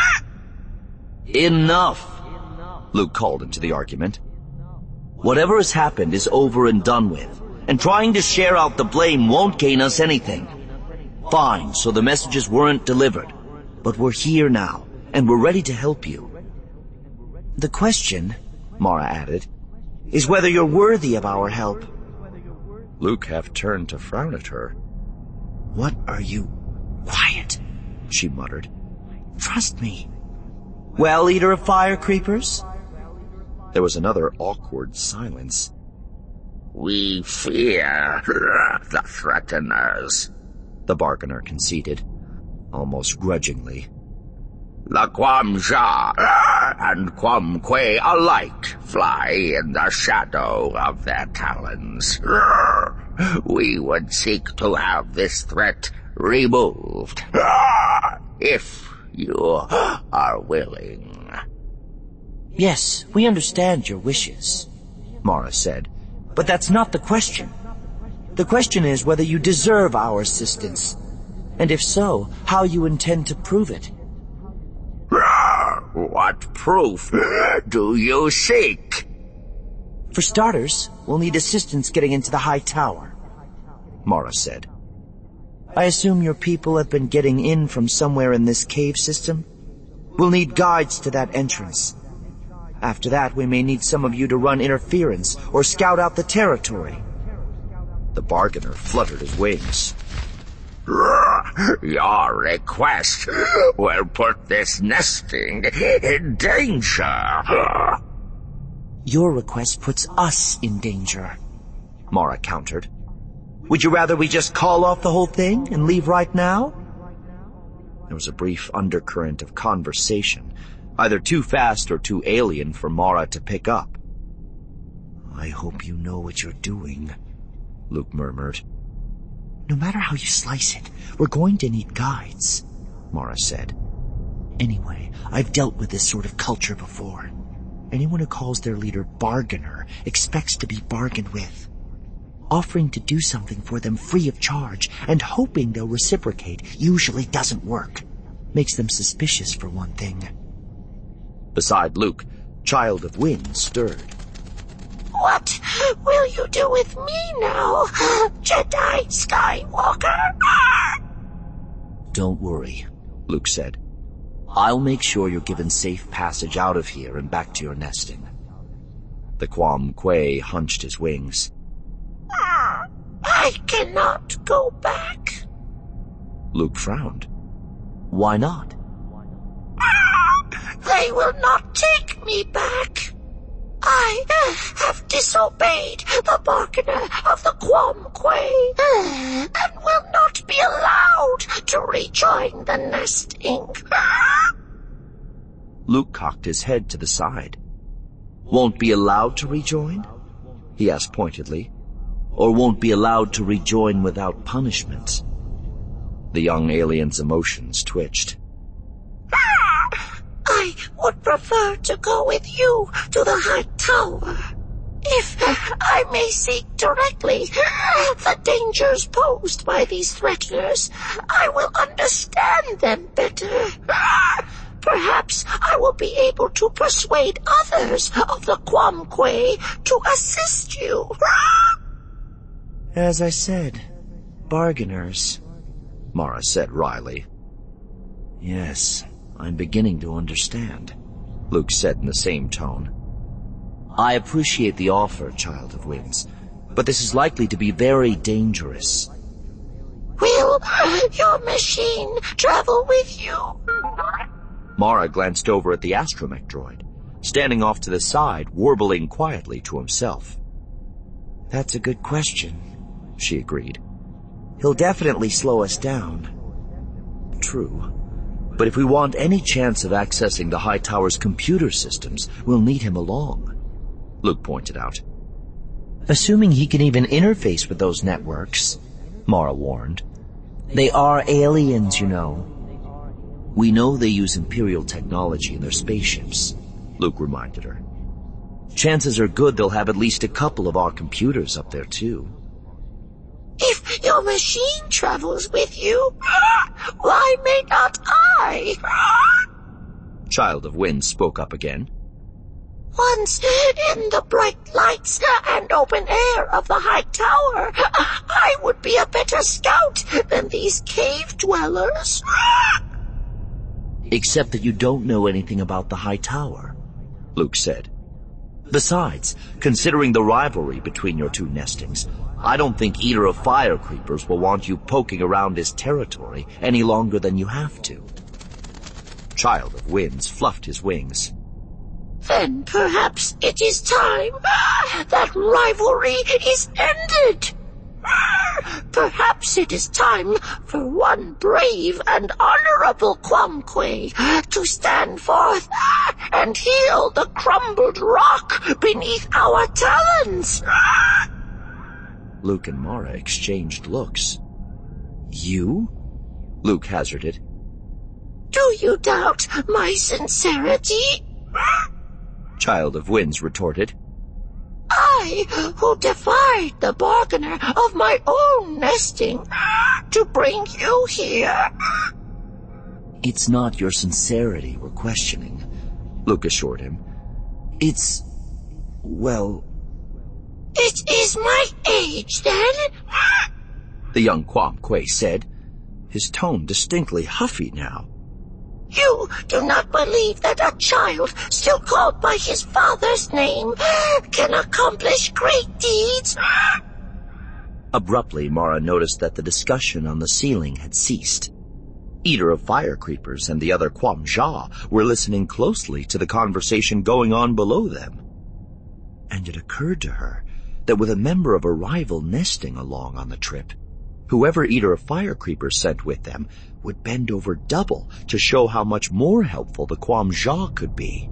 Enough, Luke called into the argument. Whatever has happened is over and done with, and trying to share out the blame won't gain us anything. Fine, so the messages weren't delivered, but we're here now, and we're ready to help you. The question, Mara added, is whether you're worthy of our help. Luke half turned to frown at her. What are you... Quiet, she muttered. Trust me. Well, Eater of Fire Creepers? There was another awkward silence. We fear the threateners, the bargainer conceded, almost grudgingly. The Quam-Jah and Quam Quay alike fly in the shadow of their talons. We would seek to have this threat removed, if you are willing. Yes, we understand your wishes, Mara said, but that's not the question. The question is whether you deserve our assistance, and if so, how you intend to prove it. What proof do you seek? For starters, we'll need assistance getting into the high tower, Mara said. I assume your people have been getting in from somewhere in this cave system? We'll need guides to that entrance. After that, we may need some of you to run interference or scout out the territory. The bargainer fluttered his wings. Your request will put this nesting in danger. Your request puts us in danger, Mara countered. Would you rather we just call off the whole thing and leave right now? There was a brief undercurrent of conversation, either too fast or too alien for Mara to pick up. I hope you know what you're doing, Luke murmured. No matter how you slice it, we're going to need guides, Mara said. Anyway, I've dealt with this sort of culture before. Anyone who calls their leader bargainer expects to be bargained with. Offering to do something for them free of charge and hoping they'll reciprocate usually doesn't work. Makes them suspicious, for one thing. Beside Luke, Child of Wind stirred. What will you do with me now, Jedi Skywalker? Don't worry, Luke said. I'll make sure you're given safe passage out of here and back to your nesting. The Quam Quay hunched his wings. I cannot go back. Luke frowned. Why not? They will not take me back. I have disobeyed the bargainer of the Quam Quay and will not be allowed to rejoin the nesting. Luke cocked his head to the side. Won't be allowed to rejoin? He asked pointedly. Or won't be allowed to rejoin without punishment? The young alien's emotions twitched. I would prefer to go with you to the high tower. If I may seek directly the dangers posed by these threateners, I will understand them better. Perhaps I will be able to persuade others of the Quam Quay to assist you. As I said, bargainers, Mara said wryly. Yes, I'm beginning to understand, Luke said in the same tone. I appreciate the offer, Child of Winds, but this is likely to be very dangerous. Will your machine travel with you? Mara glanced over at the astromech droid, standing off to the side, warbling quietly to himself. That's a good question, she agreed. He'll definitely slow us down. True. But if we want any chance of accessing the Hightower's computer systems, we'll need him along, Luke pointed out. Assuming he can even interface with those networks, Mara warned. They are aliens, you know. We know they use Imperial technology in their spaceships, Luke reminded her. Chances are good they'll have at least a couple of our computers up there, too. If your machine travels with you, why may not I? Child of Wind spoke up again. Once in the bright lights and open air of the High Tower, I would be a better scout than these cave dwellers. Except that you don't know anything about the High Tower, Luke said. Besides, considering the rivalry between your two nestings, I don't think Eater of Fire Creepers will want you poking around his territory any longer than you have to. Child of Winds fluffed his wings. Then perhaps it is time that rivalry is ended. Perhaps it is time for one brave and honorable Quamquay to stand forth and heal the crumbled rock beneath our talons. Luke and Mara exchanged looks. You? Luke hazarded. Do you doubt my sincerity? Child of Winds retorted. I, who defied the bargainer of my own nesting to bring you here. It's not your sincerity we're questioning, Luke assured him. It's, well... It is my age, then? The young Quamquay said, his tone distinctly huffy now. You do not believe that a child still called by his father's name can accomplish great deeds? Abruptly, Mara noticed that the discussion on the ceiling had ceased. Eater of Fire Creepers and the other Quam-Jah were listening closely to the conversation going on below them. And it occurred to her that with a member of a rival nesting along on the trip, whoever Eater of Fire Creepers sent with them would bend over double to show how much more helpful the Quam-Jah could be.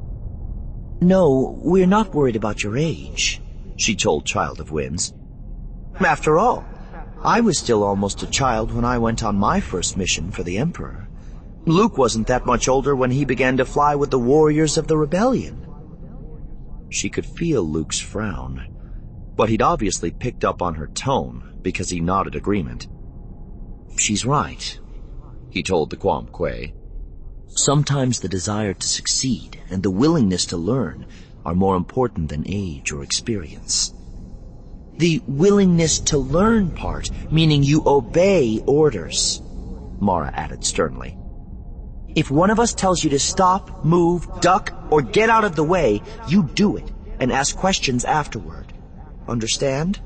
No, we're not worried about your age, she told Child of Winds. After all, I was still almost a child when I went on my first mission for the Emperor. Luke wasn't that much older when he began to fly with the warriors of the rebellion. She could feel Luke's frown, but he'd obviously picked up on her tone because he nodded agreement. She's right, he told the Quamquay. Sometimes the desire to succeed and the willingness to learn are more important than age or experience. The willingness to learn part, meaning you obey orders, Mara added sternly. If one of us tells you to stop, move, duck, or get out of the way, you do it and ask questions afterward. Understand?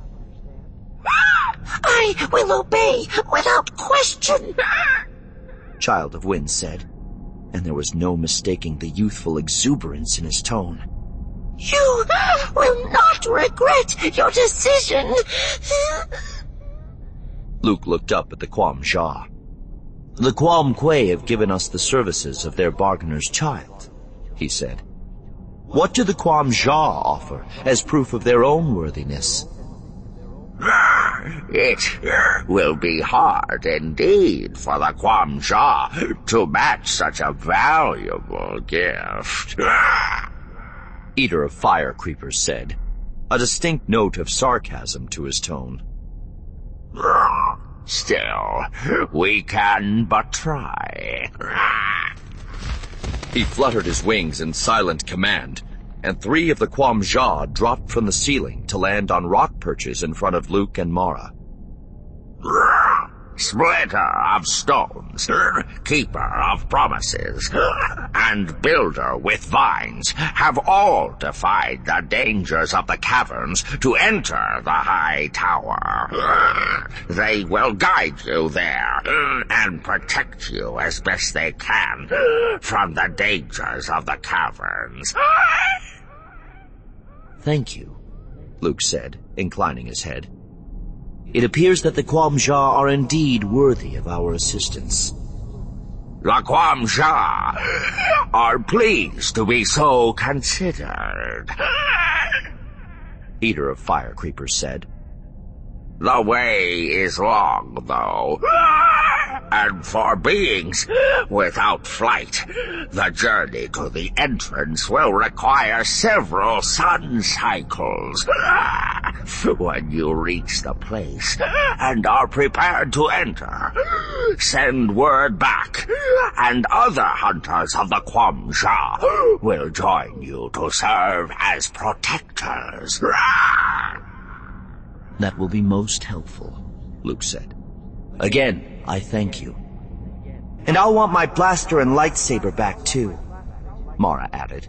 I will obey without question, Child of Wind said, and there was no mistaking the youthful exuberance in his tone. You will not regret your decision. Luke looked up at the Quam-Jah. The Quamquay have given us the services of their bargainer's child, he said. What do the Quam-Jah offer as proof of their own worthiness? It will be hard indeed for the Quam-Jah to match such a valuable gift, Eater of Fire Creepers said, a distinct note of sarcasm to his tone. Still, we can but try. He fluttered his wings in silent command, and three of the Quam-Jah dropped from the ceiling to land on rock perches in front of Luke and Mara. Splitter of stones, keeper of promises, and builder with vines have all defied the dangers of the caverns to enter the High Tower. They will guide you there and protect you as best they can from the dangers of the caverns. Thank you, Luke said, inclining his head. It appears that the Quam-Sha are indeed worthy of our assistance. The Quam-Sha are pleased to be so considered, Eater of Fire Creepers said. The way is long, though, and for beings without flight, the journey to the entrance will require several sun cycles. When you reach the place and are prepared to enter, send word back, and other hunters of the Quam-Sha will join you to serve as protectors. That will be most helpful, Luke said. Again, I thank you. And I'll want my blaster and lightsaber back too, Mara added.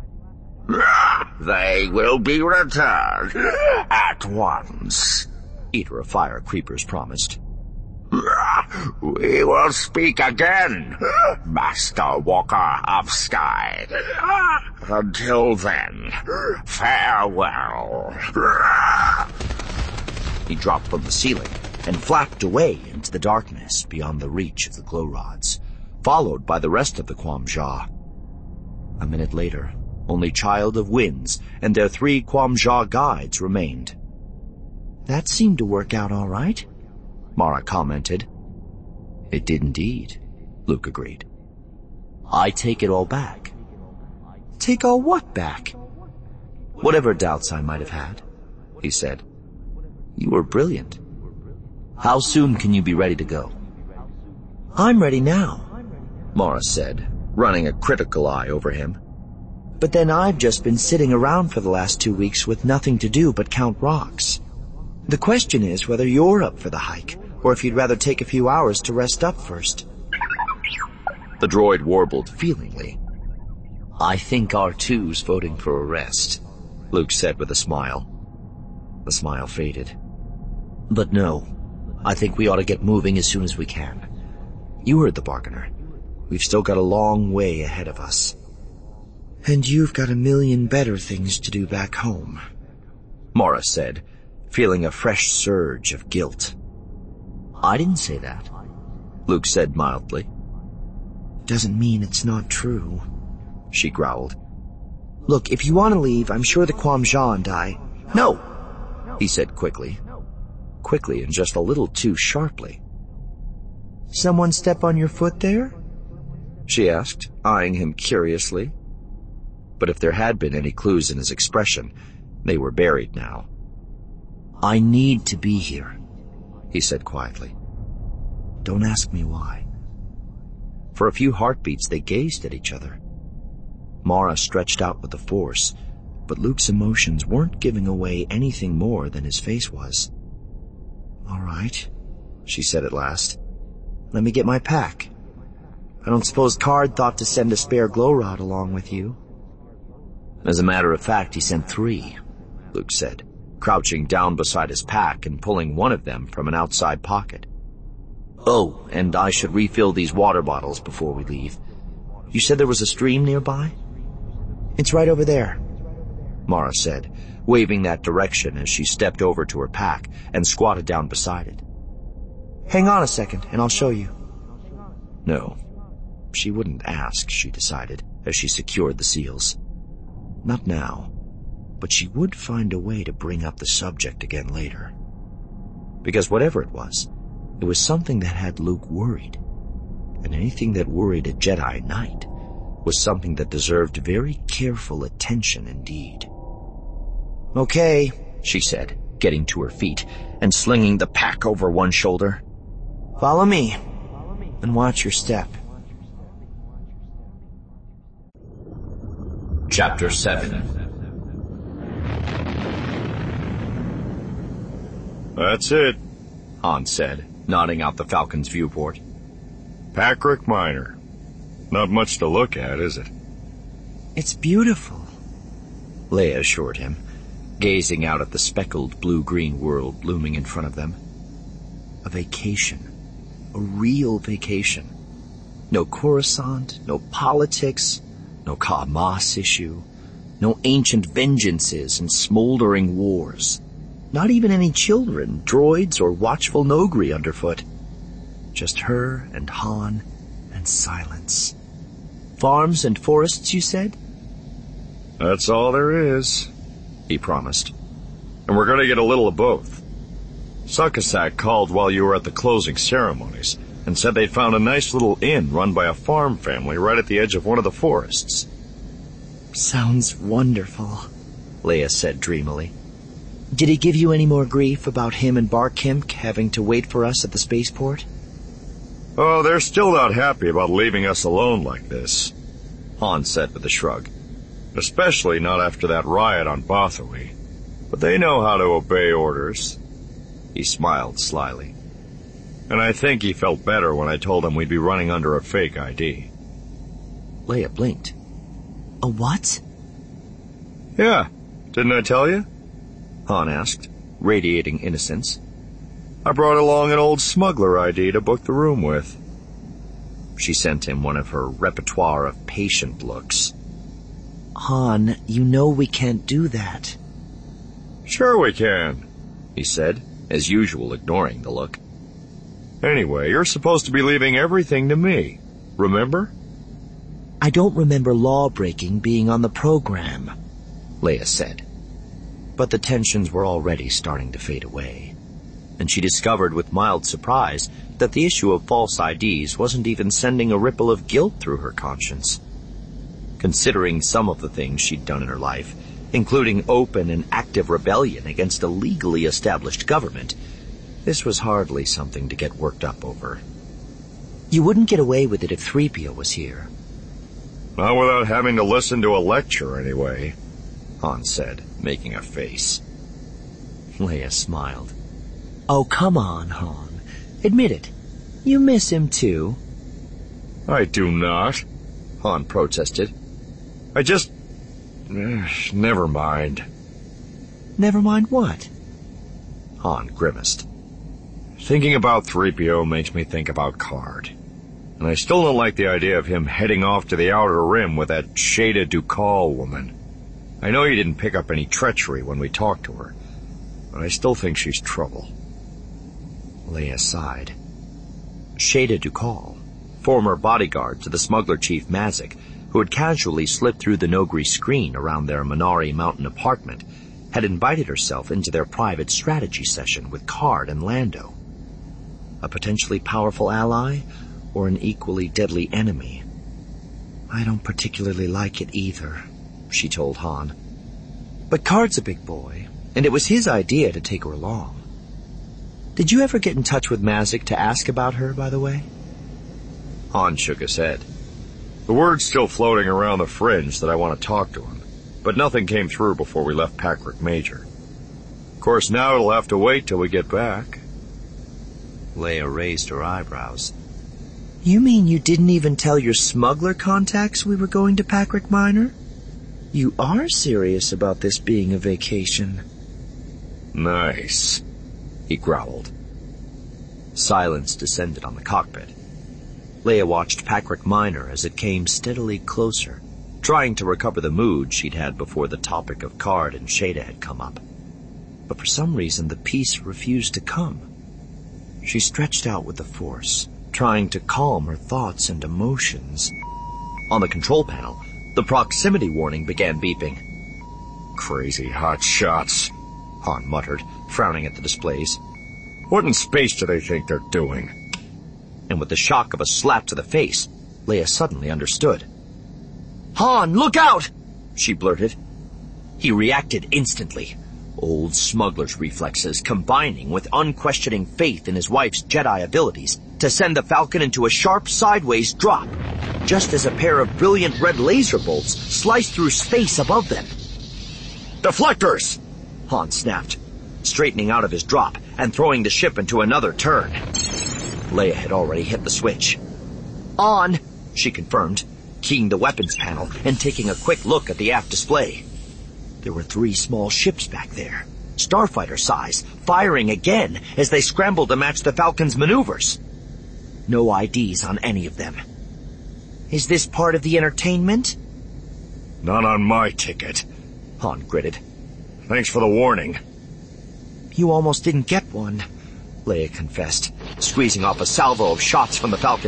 They will be returned at once, Eater of Fire Creepers promised. We will speak again, Master Walker of Sky. Until then, farewell. He dropped from the ceiling and flapped away into the darkness beyond the reach of the glow rods, followed by the rest of the Quam-Sha. A minute later, only Child of Winds and their three Quam-Sha guides remained. That seemed to work out all right, Mara commented. It did indeed, Luke agreed. I take it all back. Take all what back? Whatever doubts I might have had, he said. You were brilliant. How soon can you be ready to go? I'm ready now, Mara said, running a critical eye over him. But then I've just been sitting around for the last two weeks with nothing to do but count rocks. The question is whether you're up for the hike, or if you'd rather take a few hours to rest up first. The droid warbled feelingly. I think R two's voting for a rest, Luke said with a smile. The smile faded. But no, I think we ought to get moving as soon as we can. You heard the bargainer. We've still got a long way ahead of us. And you've got a million better things to do back home, Mara said, feeling a fresh surge of guilt. I didn't say that, Luke said mildly. Doesn't mean it's not true, she growled. Look, if you want to leave, I'm sure the Quam-Sha and I... No, he said quickly. Quickly and just a little too sharply. Someone step on your foot there? She asked, eyeing him curiously. But if there had been any clues in his expression, they were buried now. I need to be here, he said quietly. Don't ask me why. For a few heartbeats they gazed at each other. Mara stretched out with the Force, but Luke's emotions weren't giving away anything more than his face was. All right, she said at last. Let me get my pack. I don't suppose Card thought to send a spare glow rod along with you. As a matter of fact, he sent three, Luke said, crouching down beside his pack and pulling one of them from an outside pocket. Oh, and I should refill these water bottles before we leave. You said there was a stream nearby? It's right over there, Mara said, waving that direction as she stepped over to her pack and squatted down beside it. Hang on a second, and I'll show you. No, she wouldn't ask, she decided, as she secured the seals. Not now, but she would find a way to bring up the subject again later. Because whatever it was, it was something that had Luke worried. And anything that worried a Jedi Knight was something that deserved very careful attention indeed. Okay, she said, getting to her feet and slinging the pack over one shoulder. Follow me, and watch your step. Chapter seven. That's it, Han said, nodding out the Falcon's viewport. Pacrick Minor. Not much to look at, is it? It's beautiful, Leia assured him, gazing out at the speckled blue-green world looming in front of them. A vacation. A real vacation. No Coruscant, no politics, no Ka Mass issue, No ancient vengeances and smoldering wars. Not even any children, droids, or watchful Noghri underfoot. Just her and Han and silence. Farms and forests, you said? That's all there is, he promised. And we're going to get a little of both. Succosack called while you were at the closing ceremonies and said they'd found a nice little inn run by a farm family right at the edge of one of the forests. Sounds wonderful, Leia said dreamily. Did he give you any more grief about him and Bar Kimk having to wait for us at the spaceport? Oh, they're still not happy about leaving us alone like this, Han said with a shrug. Especially not after that riot on Bothui. But they know how to obey orders. He smiled slyly. And I think he felt better when I told him we'd be running under a fake I D. Leia blinked. A what? Yeah, didn't I tell you? Han asked, radiating innocence. I brought along an old smuggler I D to book the room with. She sent him one of her repertoire of patient looks. Han, you know we can't do that. Sure we can, he said, as usual ignoring the look. Anyway, you're supposed to be leaving everything to me, remember? I don't remember law-breaking being on the program, Leia said. But the tensions were already starting to fade away, and she discovered with mild surprise that the issue of false I Ds wasn't even sending a ripple of guilt through her conscience. Considering some of the things she'd done in her life, including open and active rebellion against a legally established government, this was hardly something to get worked up over. You wouldn't get away with it if three P O was here. Not without having to listen to a lecture, anyway, Han said, making a face. Leia smiled. Oh, come on, Han. Admit it. You miss him, too. I do not, Han protested. I just... Eh, never mind. Never mind what? Han grimaced. Thinking about three P O makes me think about Card. And I still don't like the idea of him heading off to the Outer Rim with that Shada Dukal woman. I know he didn't pick up any treachery when we talked to her, but I still think she's trouble. Leia sighed. Shada Dukal, former bodyguard to the smuggler chief Mazik, who had casually slipped through the Noghri screen around their Minari Mountain apartment, had invited herself into their private strategy session with Card and Lando. A potentially powerful ally, or an equally deadly enemy? I don't particularly like it either, she told Han. But Card's a big boy, and it was his idea to take her along. Did you ever get in touch with Mazik to ask about her, by the way? Han shook his head. The word's still floating around the fringe that I want to talk to him, but nothing came through before we left Packrick Major. Of course, now it'll have to wait till we get back. Leia raised her eyebrows. You mean you didn't even tell your smuggler contacts we were going to Packrick Minor? You are serious about this being a vacation. Nice, he growled. Silence descended on the cockpit. Leia watched Packrick Minor as it came steadily closer, trying to recover the mood she'd had before the topic of Card and Shada had come up. But for some reason, the peace refused to come. She stretched out with the Force, trying to calm her thoughts and emotions. On the control panel, the proximity warning began beeping. Crazy hot shots, Han muttered, frowning at the displays. What in space do they think they're doing? And with the shock of a slap to the face, Leia suddenly understood. Han, look out! She blurted. He reacted instantly, old smuggler's reflexes combining with unquestioning faith in his wife's Jedi abilities to send the Falcon into a sharp sideways drop, just as a pair of brilliant red laser bolts sliced through space above them. Deflectors! Han snapped, straightening out of his drop and throwing the ship into another turn. Leia had already hit the switch. On, she confirmed, keying the weapons panel and taking a quick look at the aft display. There were three small ships back there, starfighter size, firing again as they scrambled to match the Falcon's maneuvers. No I Ds on any of them. Is this part of the entertainment? Not on my ticket. Han gritted. Thanks for the warning. You almost didn't get one, Leia confessed, squeezing off a salvo of shots from the Falcon's